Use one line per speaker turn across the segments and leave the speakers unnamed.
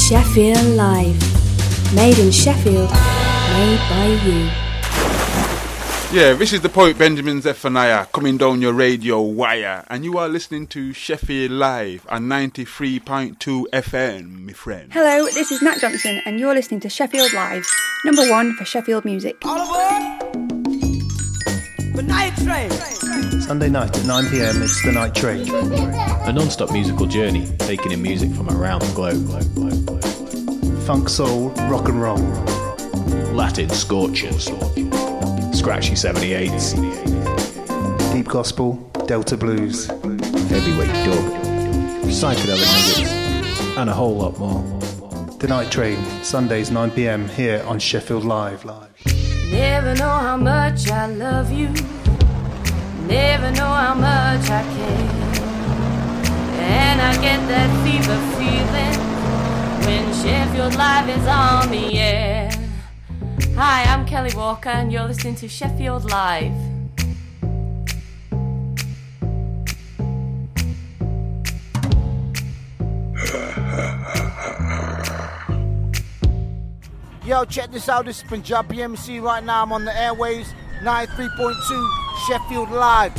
Sheffield Live. Made in Sheffield, made by you.
Yeah, this is the poet Benjamin Zephaniah coming down your radio wire, and you are listening to Sheffield Live on 93.2 FM, my friend.
Hello, this is Nat Johnson, and you're listening to Sheffield Live, number one for Sheffield music.
All aboard! The Night Train!
Sunday night at 9 p.m, it's The Night Train.
A non-stop musical journey, taking in music from around the globe.
Funk, soul, rock and roll.
Latin scorchers. Scratchy 78s.
Deep gospel, Delta blues.
Heavyweight dub. Psychedelic nuggets. And a whole lot more.
The Night Train, Sundays 9 p.m, here on Sheffield Live.
Never know how much I love you. Never know how much I care. And I get that fever feeling when Sheffield Live is on the air. Hi, I'm Kelly Walker and you're listening to Sheffield Live.
Yo, check this out, this is Punjabi MC right now. I'm on the airwaves, 93.2 Sheffield Live.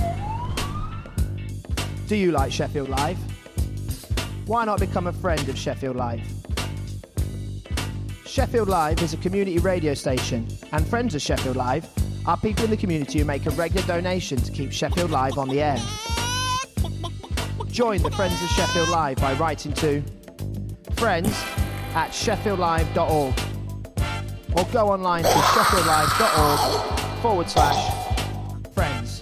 Do you like Sheffield Live? Why not become a friend of Sheffield Live? Sheffield Live is a community radio station, and friends of Sheffield Live are people in the community who make a regular donation to keep Sheffield Live on the air. Join the Friends of Sheffield Live by writing to friends@sheffieldlive.org or go online to sheffieldlive.org/friends.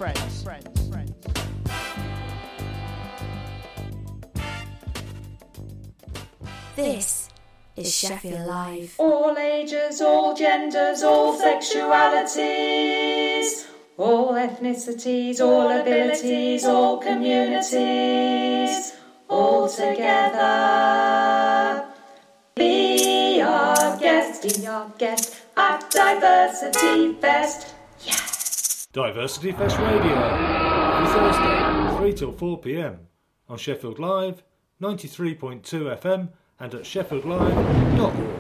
This is Sheffield Live.
All ages, all genders, all sexualities, all ethnicities, all abilities, all communities, all together. Be our guest at Diversity Fest. Yes!
Diversity Fest Radio, every Thursday, 3 till 4 p.m. on Sheffield Live, 93.2 FM and at sheffieldlive.org.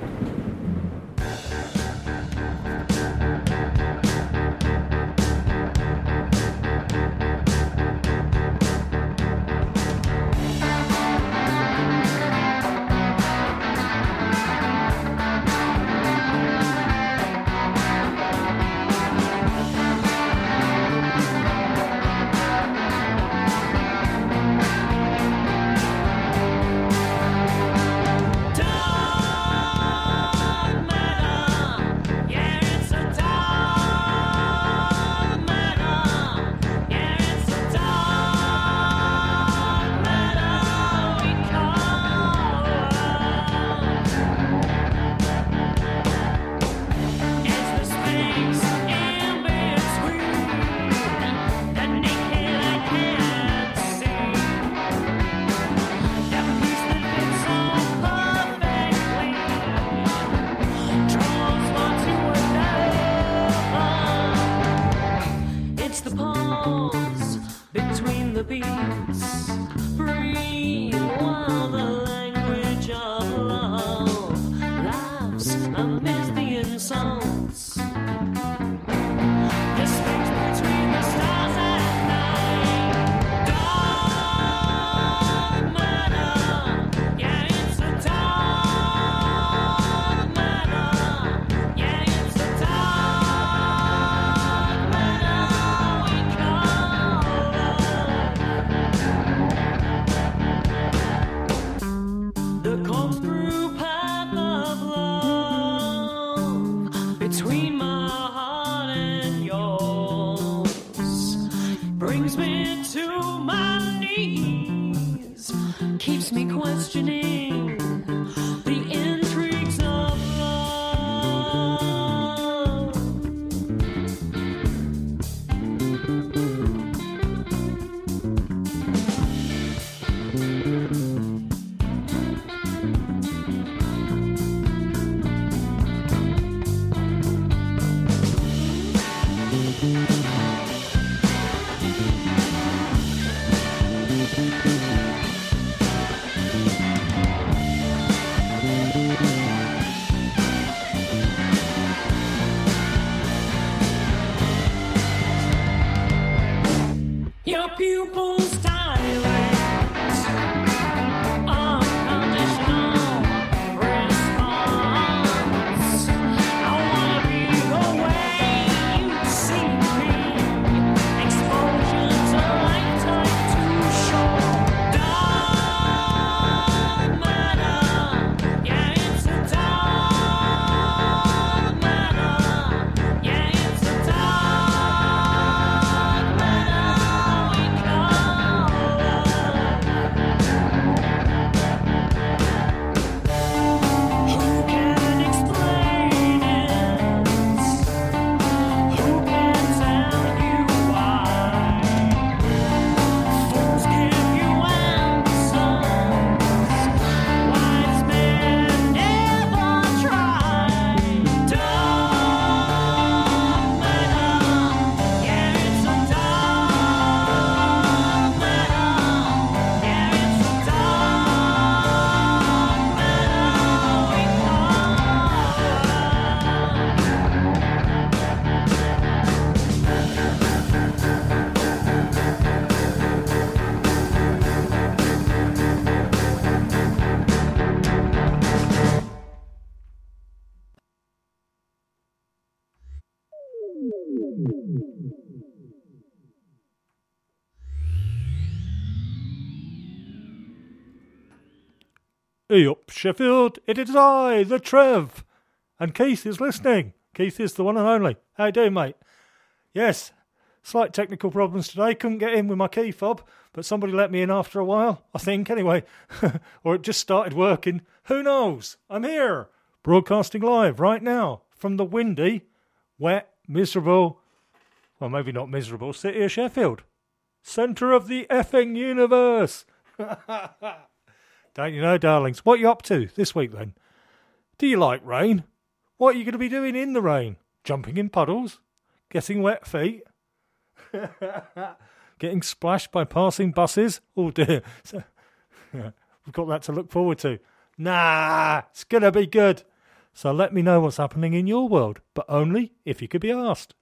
Hey up, Sheffield, it is I, the Trev. And Keith is listening. Keith is the one and only. How you doing, mate? Yes, slight technical problems today. Couldn't get in with my key fob, but somebody let me in after a while, I think, anyway. Or it just started working. Who knows? I'm here, broadcasting live right now from the windy, wet, miserable, well, maybe not miserable, city of Sheffield. Centre of the effing universe. Don't you know, darlings? What are you up to this week, then? Do you like rain? What are you going to be doing in the rain? Jumping in puddles? Getting wet feet? Getting splashed by passing buses? Oh, dear. We've got that to look forward to. Nah, it's going to be good. So let me know what's happening in your world, but only if you could be asked.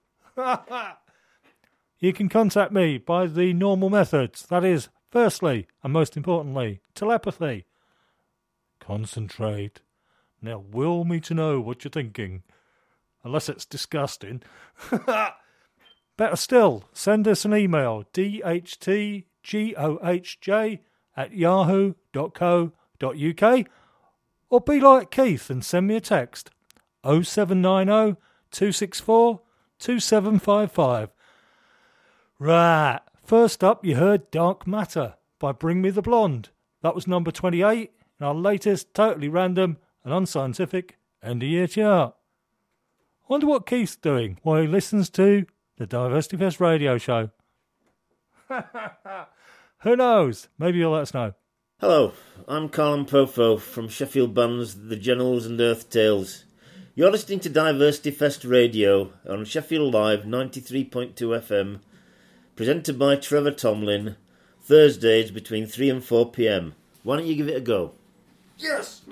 You can contact me by the normal methods. That is, firstly, and most importantly, telepathy. Concentrate. Now will me to know what you're thinking. Unless it's disgusting. Better still, send us an email, dhtgohj@yahoo.co.uk, or be like Keith and send me a text, 0790 264 2755. Right, first up you heard Dark Matter by Bring Me the Blonde. That was number 28 in our latest totally random and unscientific end of year chart. Wonder what Keith's doing while he listens to the Diversity Fest radio show. Who knows? Maybe you'll let us know.
Hello, I'm Colin Profo from Sheffield Band's The Generals and Earth Tales. You're listening to Diversity Fest Radio on Sheffield Live 93.2 FM, presented by Trevor Tomlin, Thursdays between 3 and 4 p.m. Why don't you give it a go?
Yes!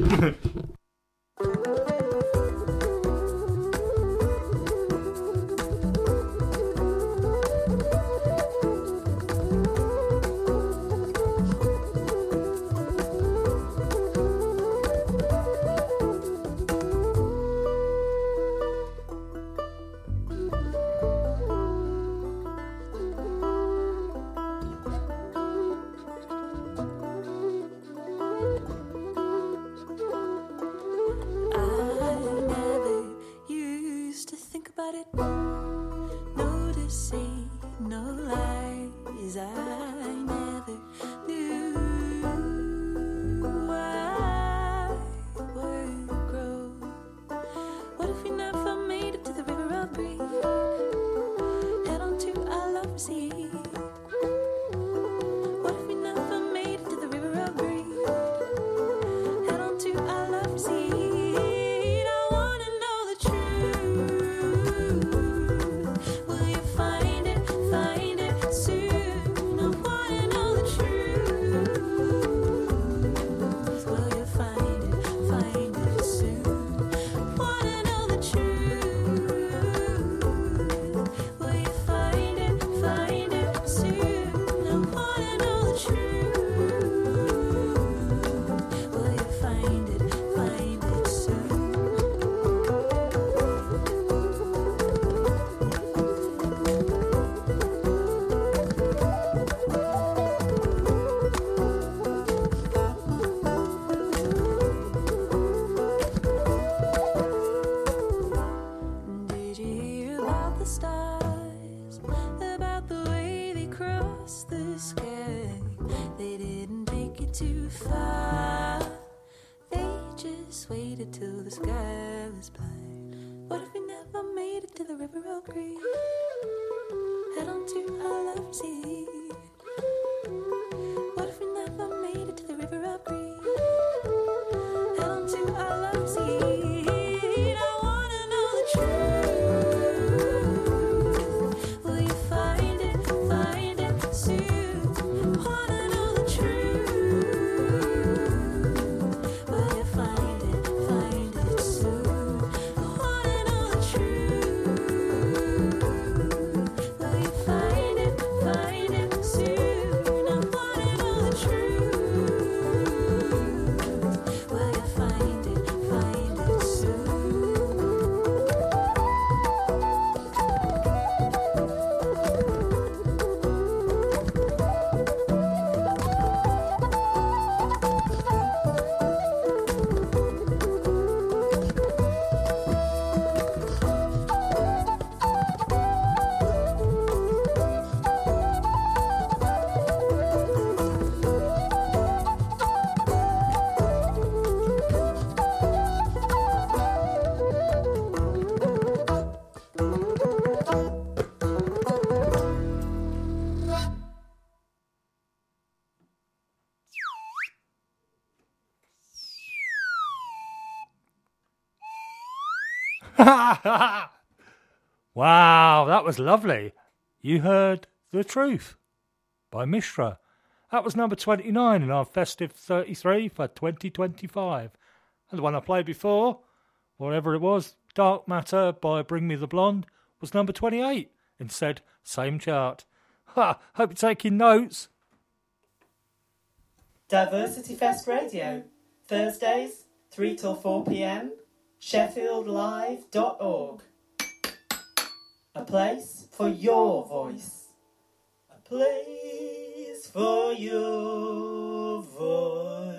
Find it
Wow, that was lovely. You heard The Truth by Mishra. That was number 29 in our Festive 33 for 2025. And the one I played before, whatever it was, Dark Matter by Bring Me the Blonde, was number 28 in said same chart. Hope you're taking notes.
Diversity Fest Radio, Thursdays, 3 till 4 p.m, sheffieldlive.org. A place for your voice. A place for your voice.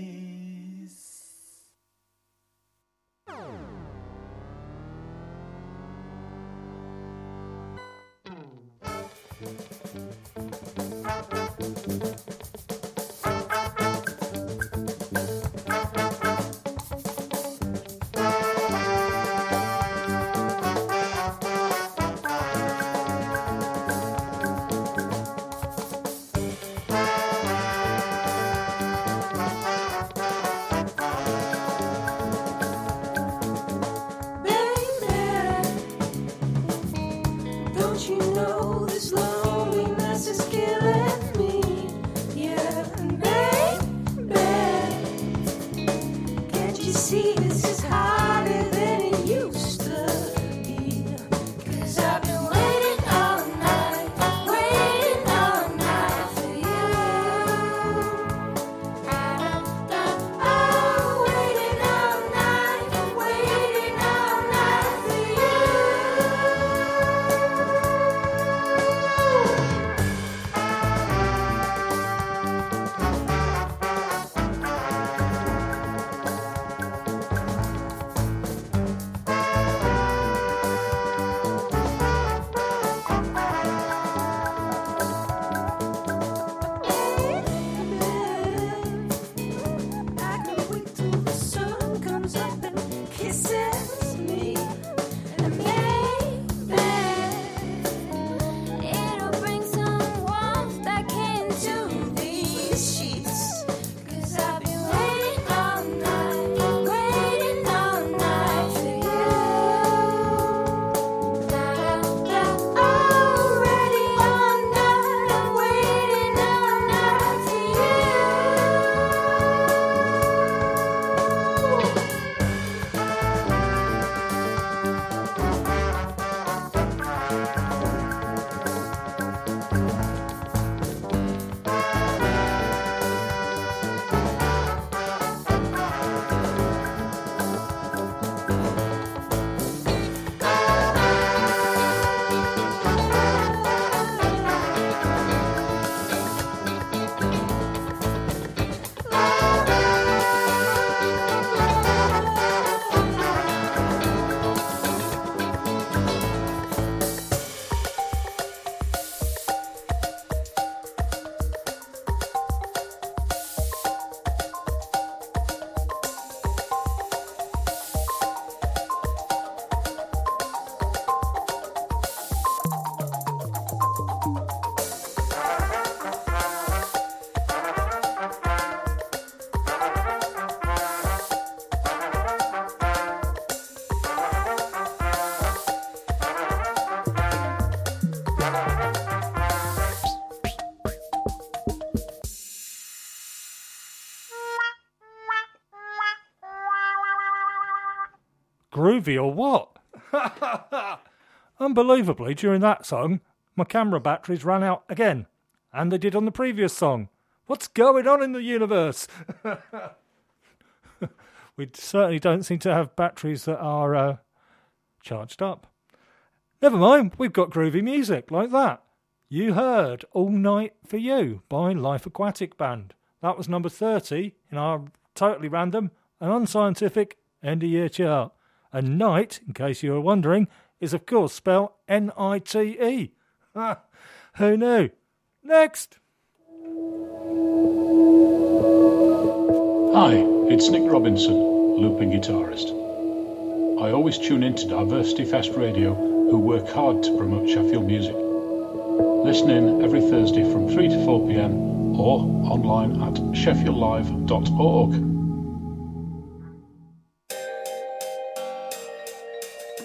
Groovy or what? Unbelievably, during that song, my camera batteries ran out again. And they did on the previous song. What's going on in the universe? We certainly don't seem to have batteries that are charged up. Never mind, we've got groovy music like that. You heard All Night For You by Life Aquatic Band. That was number 30 in our totally random and unscientific end-of-year chart. And night, in case you were wondering, is of course spelled N-I-T-E. Who knew? Next!
Hi, it's Nick Robinson, looping guitarist. I always tune in to Diversity Fest Radio, who work hard to promote Sheffield music. Listen in every Thursday from 3 to 4 p.m. or online at sheffieldlive.org.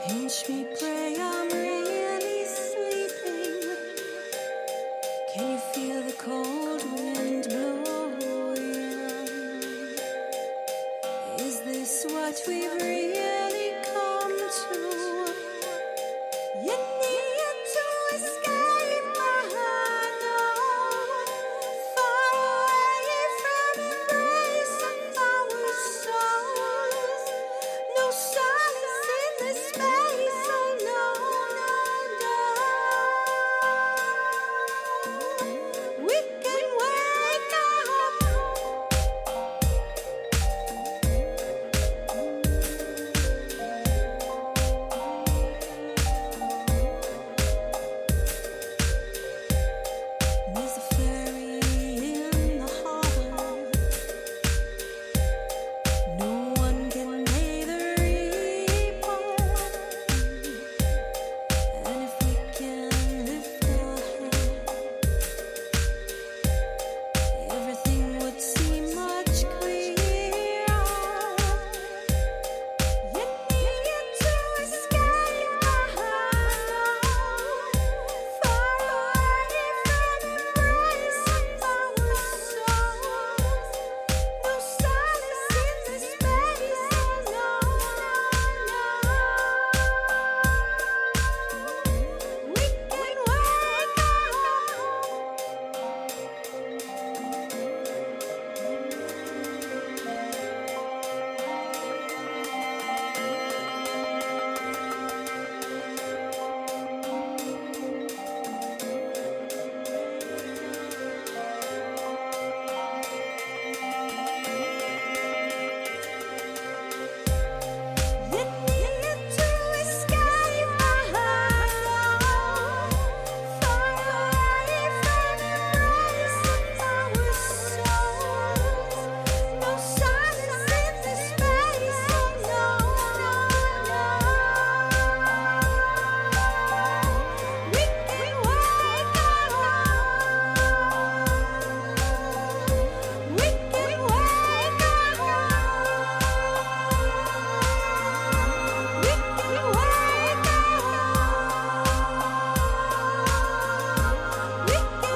Pinch me, pray, I'm really sleeping. Can you feel the cold wind blowing? Is this what we've really come to? You need to escape my heart, far away from embrace of our souls. No silence in this space, oh no, no, no. We can wake up. There's a ferry in the harbor. No one can pay the reaper. And if we can lift our head, everything would seem much clearer. You need to escape my heart, far away from embrace of our souls. No silence in this space, oh no, no, no. We can wake up. You need to escape my heart, far away from embrace of our souls. No silence in this space, oh no, no, no. We can wake up. We can wake up. We can wake up. We can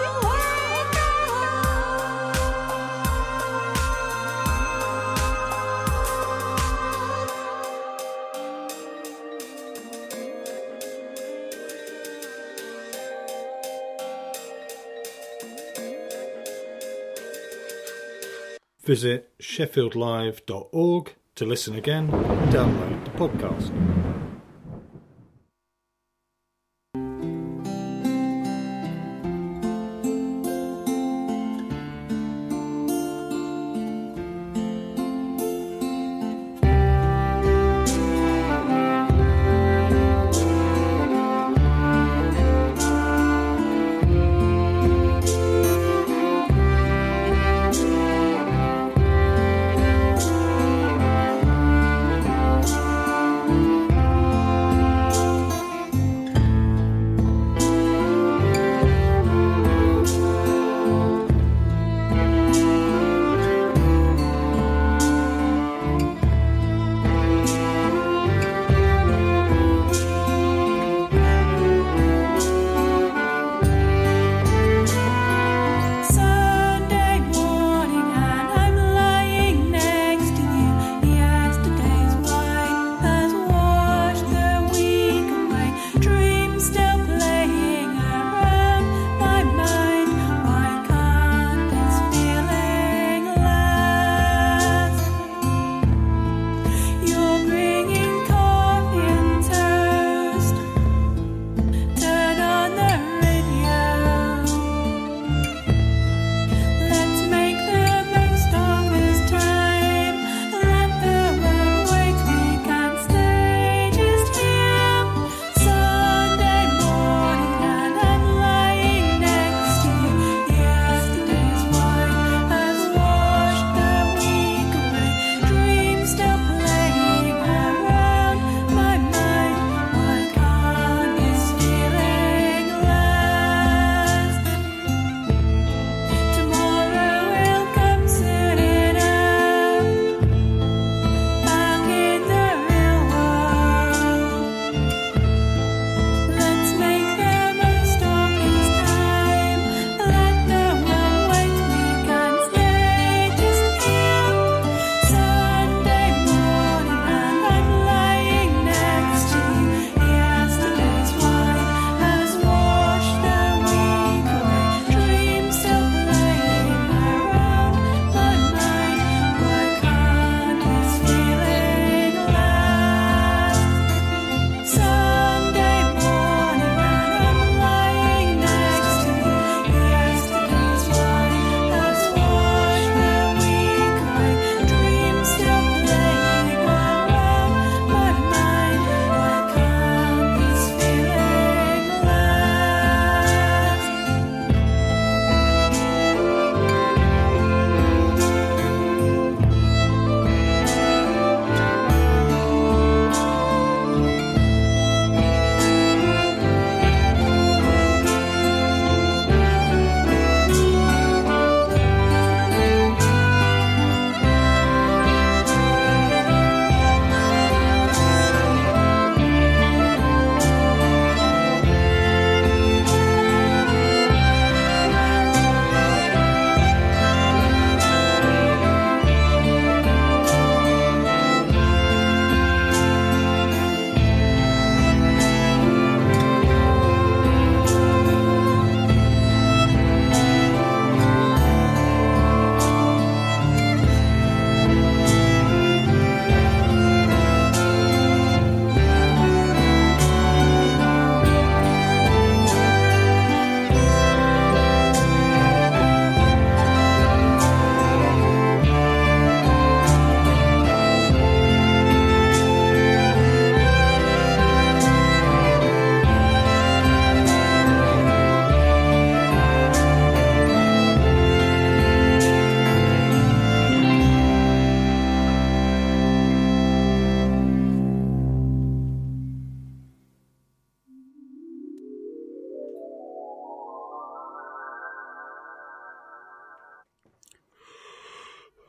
Visit sheffieldlive.org to listen again and download the podcast.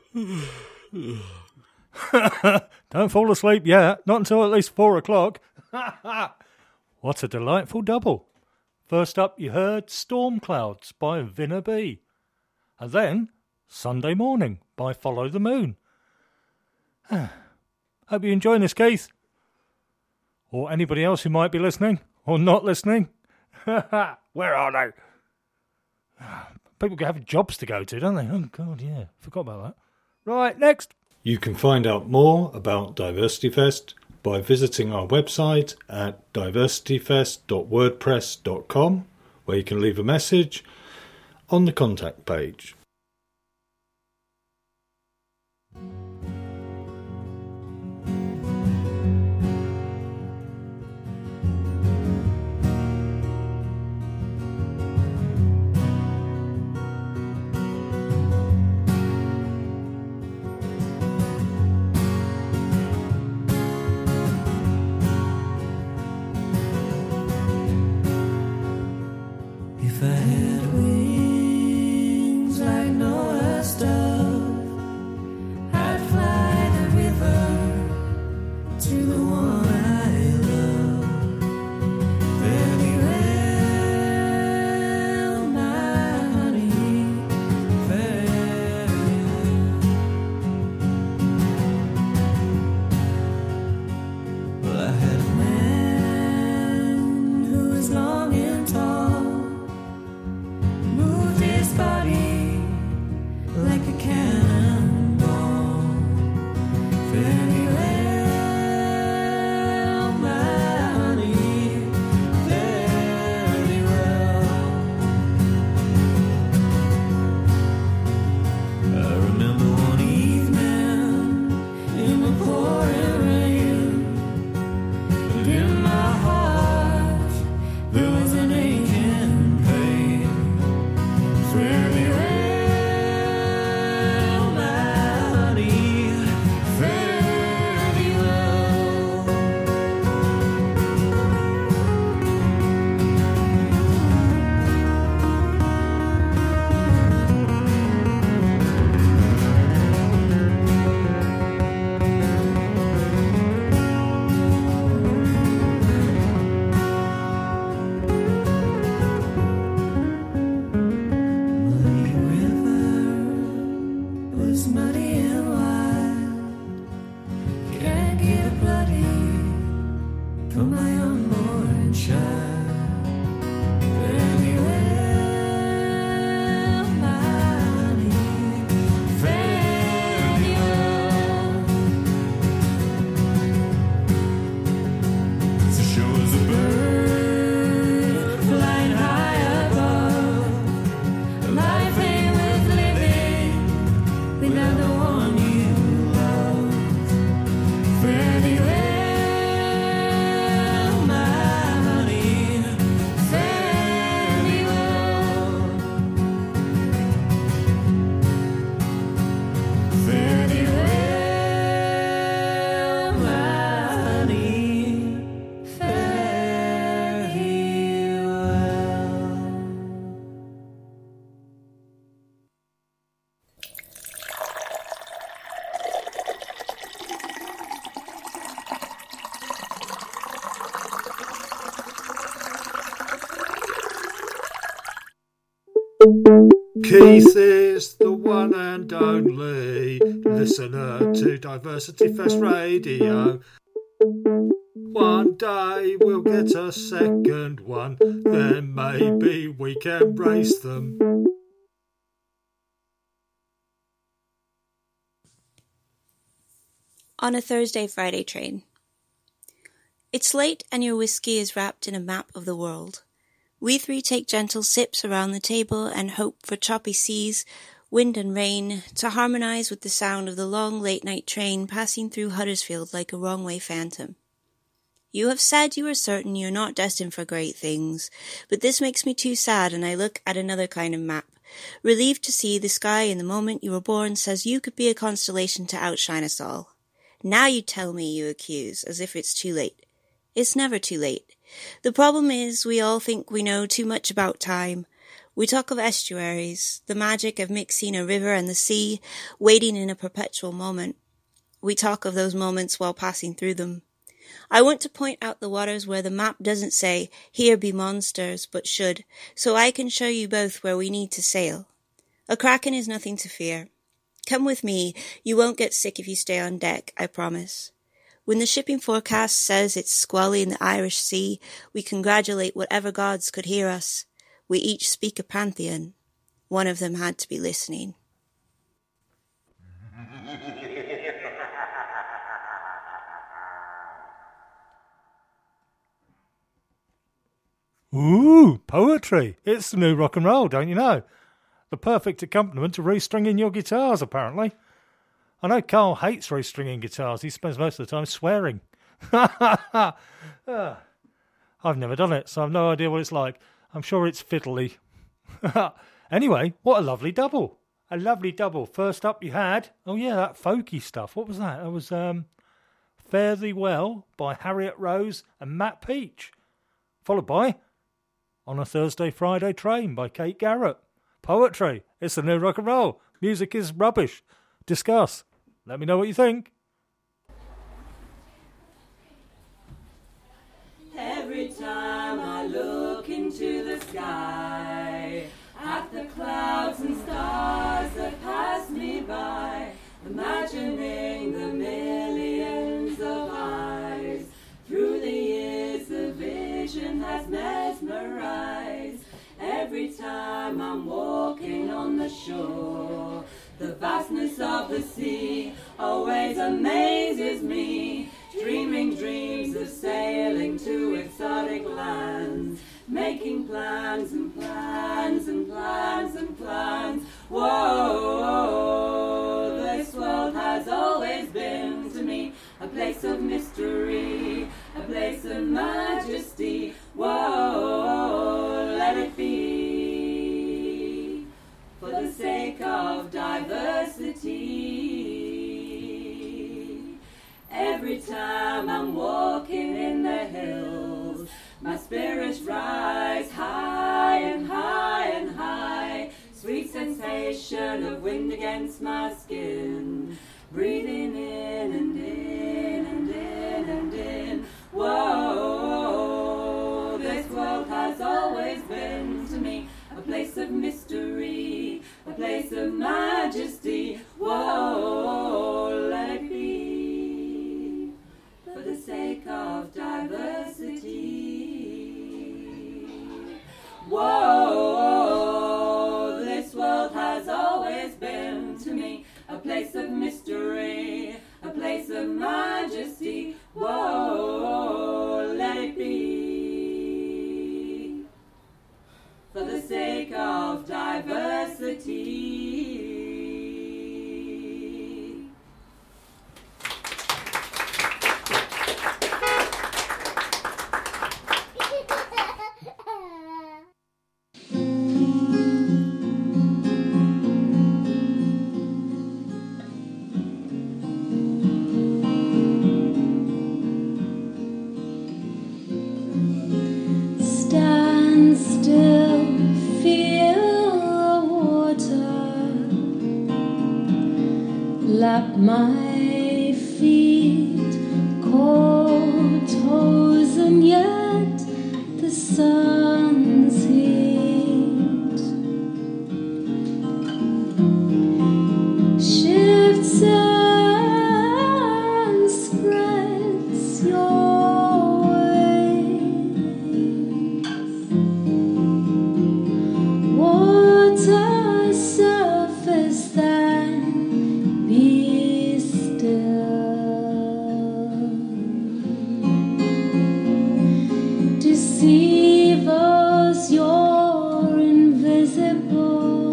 Don't fall asleep yet, not until at least 4 o'clock. What a delightful double. First up you heard Storm Clouds by Vinna B. And then Sunday Morning by Follow the Moon. Hope you're enjoying this, Keith. Or anybody else who might be listening, or not listening. Where are they? People have jobs to go to, don't they? Oh, God, yeah. Forgot about that. Right, next.
You can find out more about Diversity Fest by visiting our website at diversityfest.wordpress.com, where you can leave a message on the contact page.
If I had wings like Noah's dove, I'd fly the river to the one I love. Very well, my honey, very well. Well, I had a man who was long and tall, moved his body like a cannonball. Very well, my honey, very well. I remember one evening in the pouring rain, and in my heart there was an aching pain. Very well, my honey, very well. Muddy river was muddy and wild. Can't get bloody for my unborn child. Very well, my honey, very well. So show us a bird flying high above. Life ain't worth living without the one you love. Very well, my honey, very well. Very well, my honey, very well.
Keith is the one and only listener to Diversity Fest Radio. One day we'll get a second one, then maybe we can race them.
On a Thursday Friday train. It's late and your whiskey is wrapped in a map of the world. We three take gentle sips around the table and hope for choppy seas, wind and rain, to harmonise with the sound of the long late-night train passing through Huddersfield like a wrong-way phantom. You have said you are certain you are not destined for great things, but this makes me too sad, and I look at another kind of map, relieved to see the sky in the moment you were born says you could be a constellation to outshine us all. Now you tell me, you accuse, as if it's too late. It's never too late. The problem is we all think we know too much about time. We talk of estuaries, the magic of mixing a river and the sea, waiting in a perpetual moment. We talk of those moments while passing through them. I want to point out the waters where the map doesn't say, here be monsters, but should, so I can show you both where we need to sail. A kraken is nothing to fear. Come with me, you won't get sick if you stay on deck, I promise. When the shipping forecast says it's squally in the Irish Sea, we congratulate whatever gods could hear us. We each speak a pantheon. One of them had to be listening.
Ooh, poetry. It's the new rock and roll, don't you know? The perfect accompaniment to restringing your guitars, apparently. I know Carl hates restringing guitars. He spends most of the time swearing. I've never done it, so I've no idea what it's like. I'm sure it's fiddly. Anyway, what a lovely double. A lovely double. First up you had, oh yeah, that folky stuff. What was that? That was Fare Thee Well by Harriet Rose and Matt Peach. Followed by On a Thursday Friday Train by Kate Garrett. Poetry. It's the new rock and roll. Music is rubbish. Discuss. Let me know what you think.
Every time I look into the sky, at the clouds and stars that pass me by, imagining the millions of eyes, through the years the vision has mesmerized. Every time I'm walking on the shore, the vastness of the sea always amazes me. Dreaming dreams of sailing to exotic lands, making plans and plans and plans and plans. Whoa, this world has always been to me a place of mystery, a place of majesty. Whoa, let it be for the sake of diversity. Every time I'm walking in the hills, my spirits rise high and high and high. Sweet sensation of wind against my skin, breathing in and in and in and in. Whoa, this world has always been to me a place of mystery, a place of majesty. Whoa, let it be for the sake of diversity. Whoa, this world has always been to me a place of mystery, a place of majesty. Whoa, let it be for the sake of diversity.
Stand still, feel the water lap my feet, cold toes, and yet the sun's heat shifts and spreads your water surface, then be still. Deceivers, you're invisible.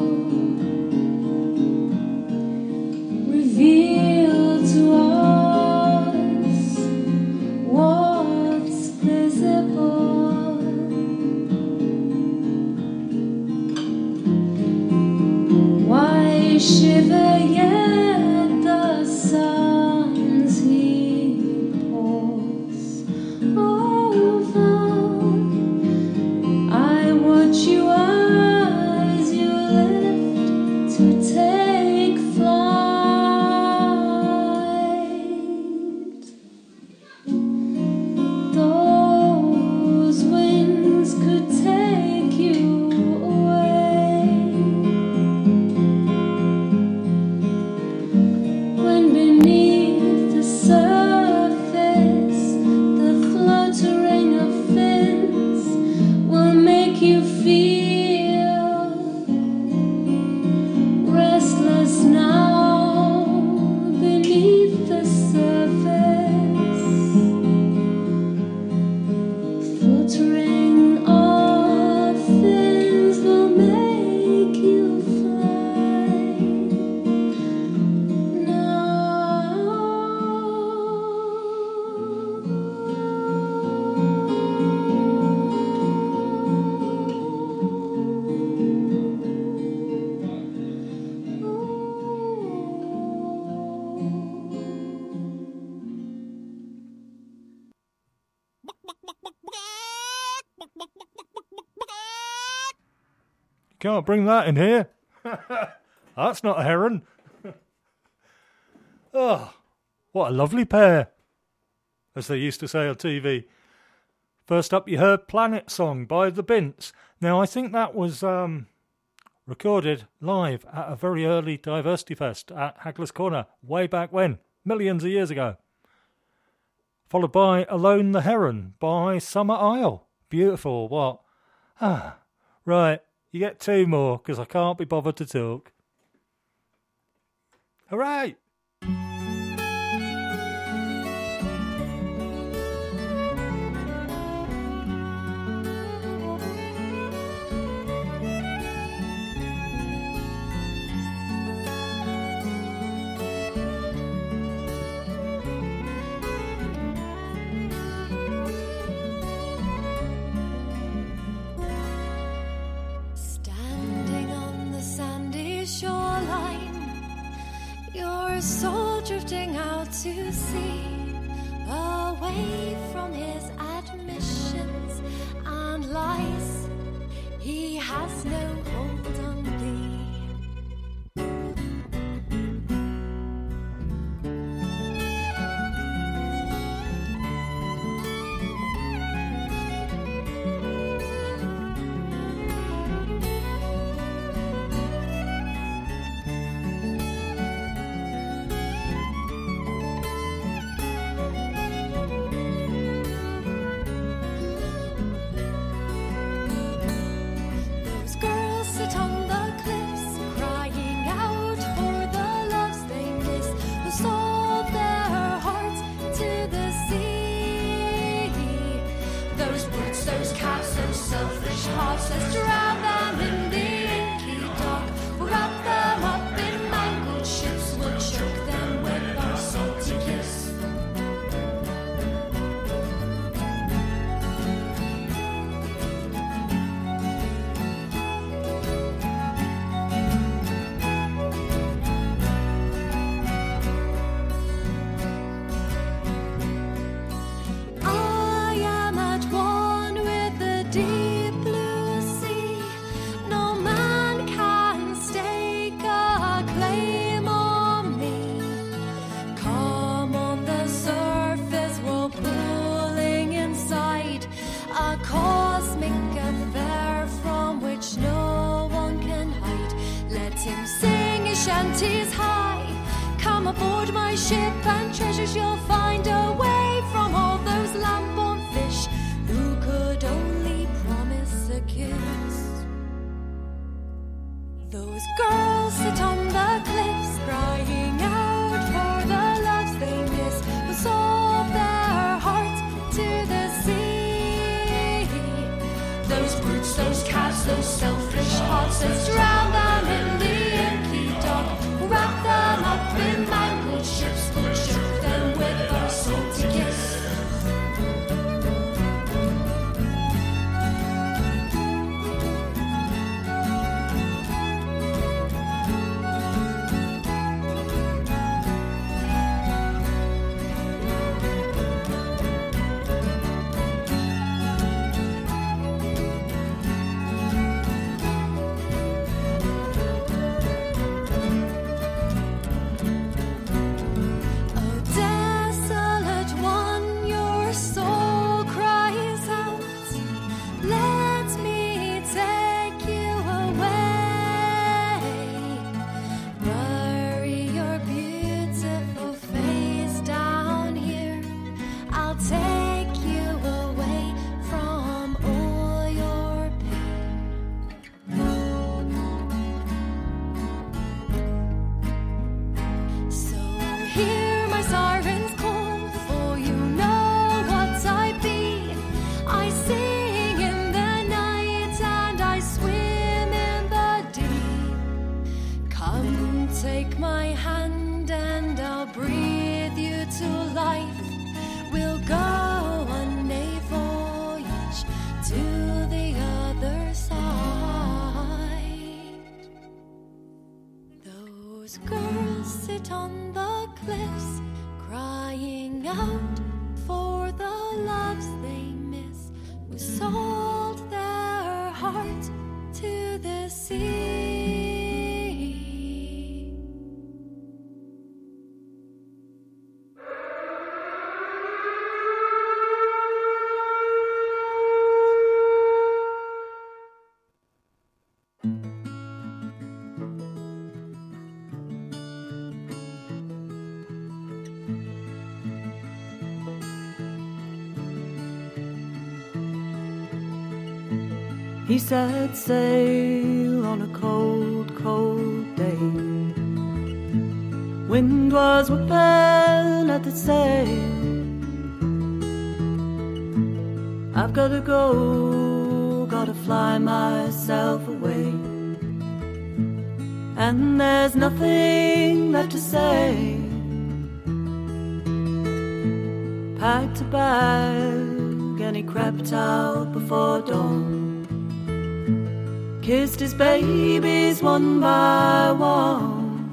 Reveal to us what's visible. Why shiver yet the sun's heat pours over feel restless now beneath the surface, fluttering of things will make you fly now.
Can't bring that in here. That's not a heron. Oh, what a lovely pair, as they used to say on TV. First up, you heard Planet Song by The Bints. Now, I think that was recorded live at a very early Diversity Fest at Haggler's Corner, way back when, millions of years ago. Followed by Alone the Heron by Summer Isle. Beautiful, what? Right, you get two more, because I can't be bothered to talk. Hooray!
Standing on the sandy shoreline, your soul drifting out to sea, away from his admissions and lies. He has no hold on thee. Those girls sit on the cliffs, crying out for the loves they miss, who sold their hearts to the sea. Those brutes, those cats, those selfish hearts, let's drown them in the inky dark. We'll wrap them up in mangled ships, we'll choke them with our salty kiss. I am at one with the deep blue sea. No man can stake a claim on me. Come on the surface, we're pulling inside a cosmic affair from which no one can hide. Let him sing his shanties high. Come aboard my ship and treasures you'll find away from all those land-born fish who could only promise a kiss. Those girls sit on the cliffs, crying out for the loves they miss, who sold their hearts to the sea. Those brutes, those cats, those selfish hearts, let's drown them in the inky dark. We'll wrap them up in mangled ships, we'll choke them with our salty kiss. to the other side. Those girls sit on the cliffs, crying out for the loves they miss, who sold their hearts to the sea.
He set sail on a cold, cold day. Wind was whipping at the sail. I've gotta go, gotta fly myself away. And there's nothing left to say. Packed a bag and he crept out before dawn. Kissed his babies one by one.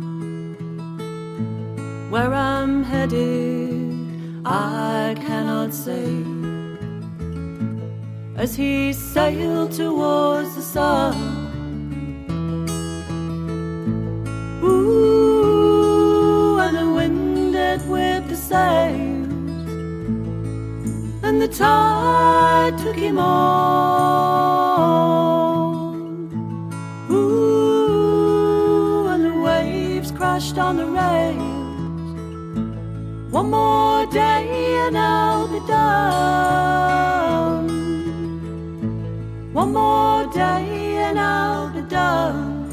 Where I'm headed, I cannot say. As he sailed towards the sun. Ooh, and the wind it whipped the sails, and the tide took him on. Crashed on the rails. One more day and I'll be done. One more day and I'll be done.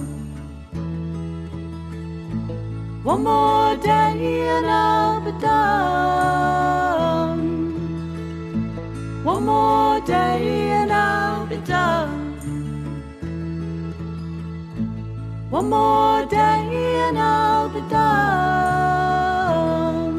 One more day and I'll be done. One more day and I'll be done. One more day and I'll be done.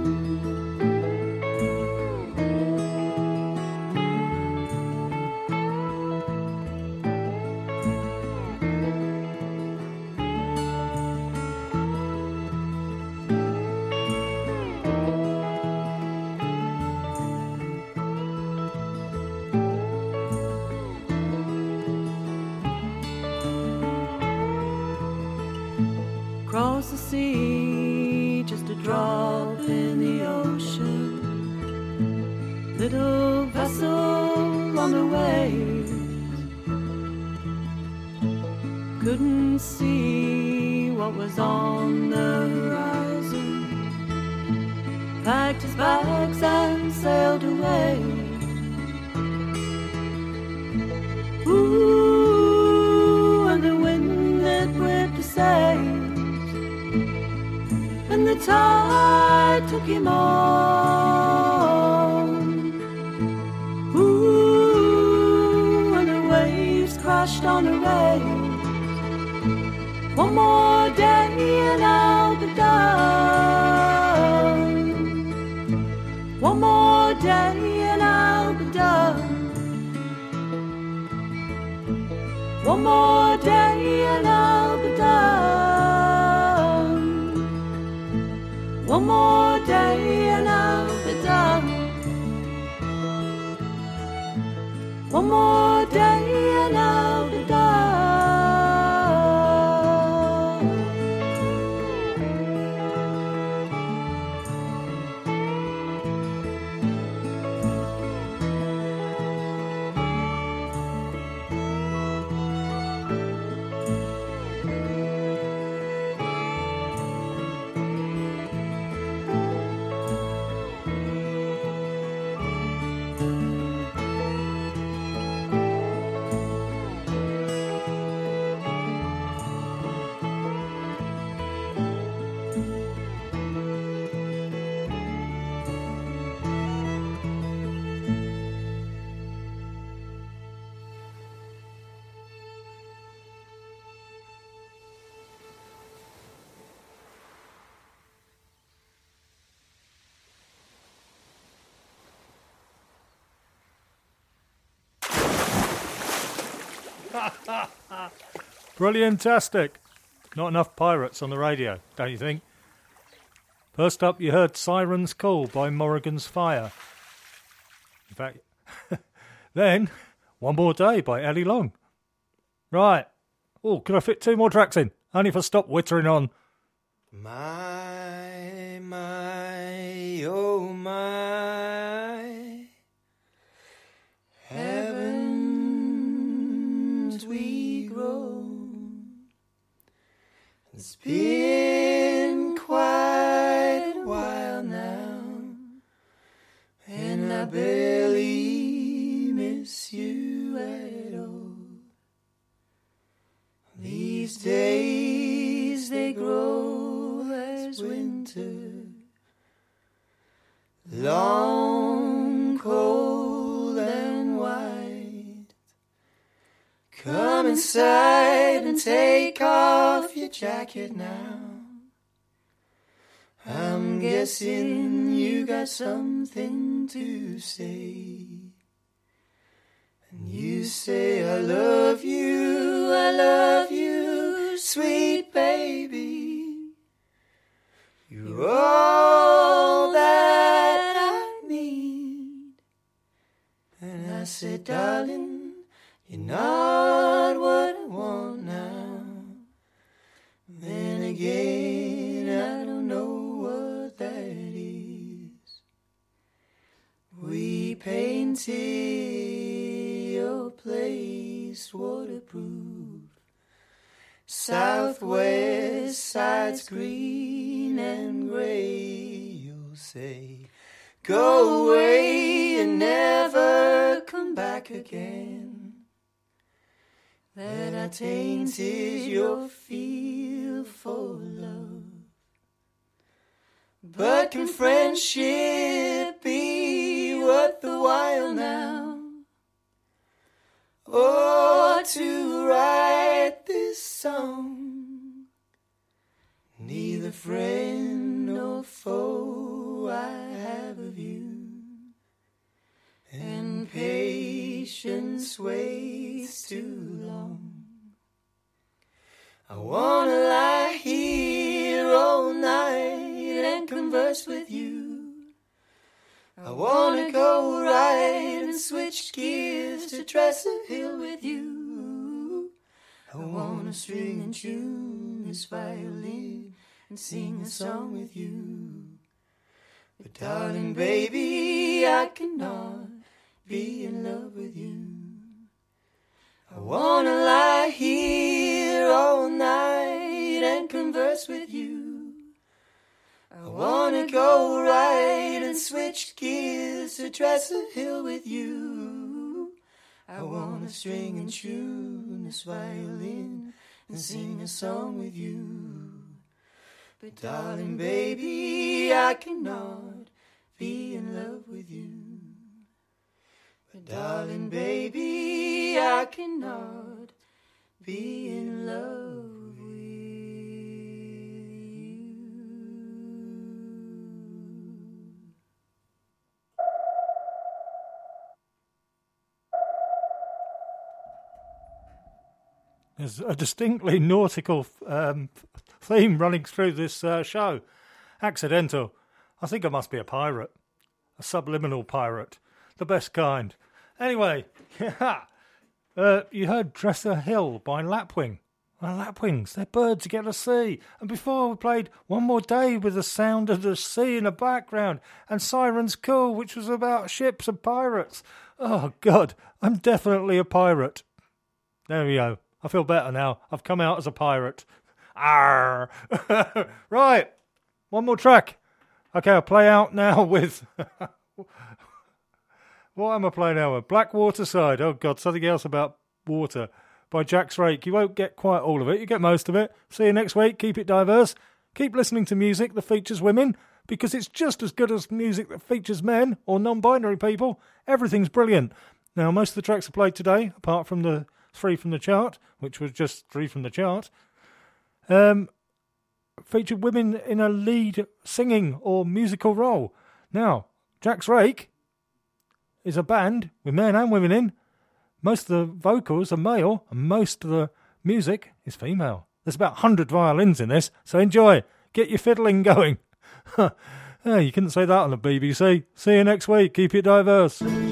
Across the sea, just a drop in the ocean. Little vessel on the waves. Couldn't see what was on the horizon. Packed his bags and sailed away. Ooh, and the wind that whipped the sails, and the tide took him on. Ooh, and the waves crashed on the rails. One more day and I'll be done. One more day and I'll be done. One more day and I'll be done. One more day and I'll be done. One more day and I'll be done.
Brilliantastic. Not enough pirates on the radio, don't you think? First up, you heard Siren's Call by Morrigan's Fire. In fact, then One More Day by Ellie Long. Right. Oh, could I fit 2 more tracks in? Only if I stop wittering on.
My, oh my, heavens we grow. It's been quite a while now, and I barely miss you at all. These days they grow as winter, long, cold and white. Come inside and take off your jacket now. I'm guessing you got something to say. And you say, I love you, sweet baby. You're all that I need. And I said, darling, you're not what I want now. Then again, I don't know what that is. We painted your place waterproof. Southwest side's green and grey. You'll say, go away and never come back again. That I tainted your feel for love. But can friendship be worth the while now? Or to write this song? Neither friend nor foe I have of you, and patience waits too long. I wanna lie here all night and converse with you. I wanna go ride and switch gears to Dresser Hill with you. I wanna string and tune this violin and sing a song with you. But darling baby, I cannot be in love with you. I wanna lie here all night and converse with you. I wanna go ride and switch gears to Dresser Hill with you. I wanna string and tune this violin and sing a song with you. But darling baby, I cannot be in love with you. But darling baby, I cannot be in love with you.
There's a distinctly nautical theme running through this show. Accidental. I think I must be a pirate. A subliminal pirate. The best kind. Anyway, you heard Dresser Hill by Lapwing. Well, lapwings, they're birds you get to see. And before we played One More Day with the sound of the sea in the background, and Siren's Call, which was about ships and pirates. Oh, God, I'm definitely a pirate. There we go. I feel better now. I've come out as a pirate. Arr! Right, one more track. Okay, I'll play out now with... What am I playing now with? Blackwater Side. Oh, God, something else about water by Jack Rake. You won't get quite all of it. You get most of it. See you next week. Keep it diverse. Keep listening to music that features women, because it's just as good as music that features men or non-binary people. Everything's brilliant. Now, most of the tracks I played today, apart from the 3 from the chart, which was just 3 from the chart, featured women in a lead singing or musical role. Now, Jack's Rake is a band with men and women in, most of the vocals are male and most of the music is female. There's about 100 violins in this, so enjoy. Get your fiddling going. You couldn't say that on the BBC. See you next week. Keep it diverse.